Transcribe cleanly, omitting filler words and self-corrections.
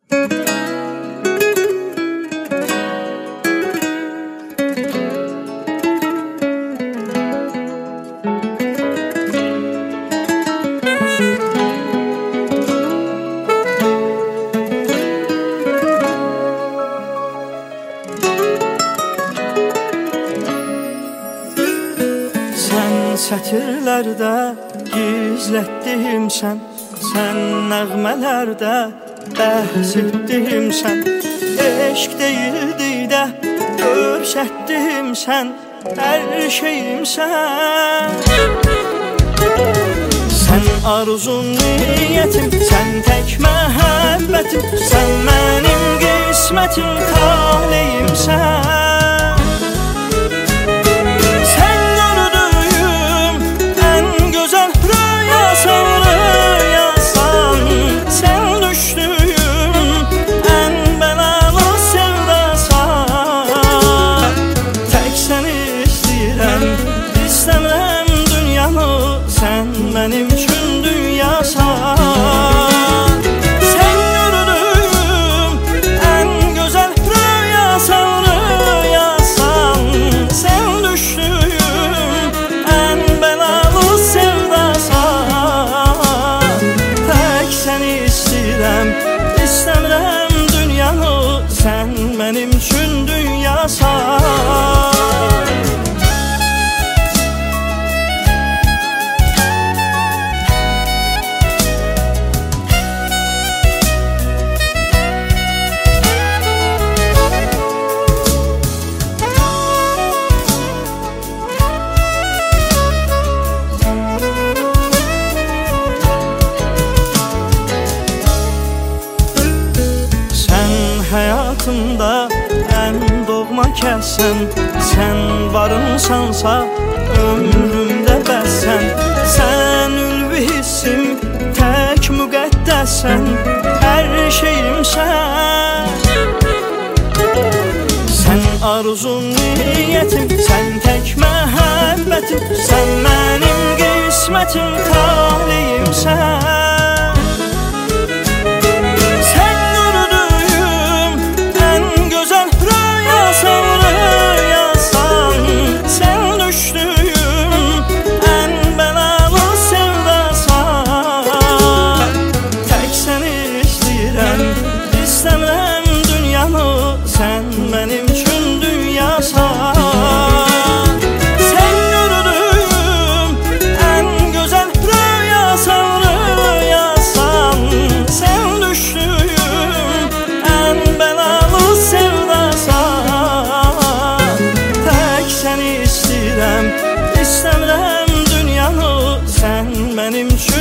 Sətirlərdə gizlətdimsən, sən nəğmələrdə bəhs etdimsən. Eşq deyildi də görsətdimsən, hər şeyimsən. Sən arzum, niyyətim, sən tək məhəbbətim, sən mənim qismətim, taleyimsən. Mənim üçün dünyasan. Sən gördüyüm ən gözəl rüyasan, rüyasan. Sən düşdüyüm ən bəlalı sevdasan. Tək səni istəyirəm, istəmirəm dünyanı. Sən mənim üçün dünyasan. Həyatımda ən doğma kəssən, sən varımsansa ömrümdə bəssən. Sən ülvi hissim, tək müqəddəssən, hər şeyimsən. Sən arzum, niyyətim, sən tək məhəbbətim, sən mənim qismətim, taleyimsən. İstəmirəm dünyanı, sən mənim üçün dünyasan. Sən gördüyüm ən gözəl rüyasan, rüyasan. Sən düşdüyüm ən bəlalı sevdasan. Tək səni istəyirəm, istəmirəm dünyanı, sən mənim üçün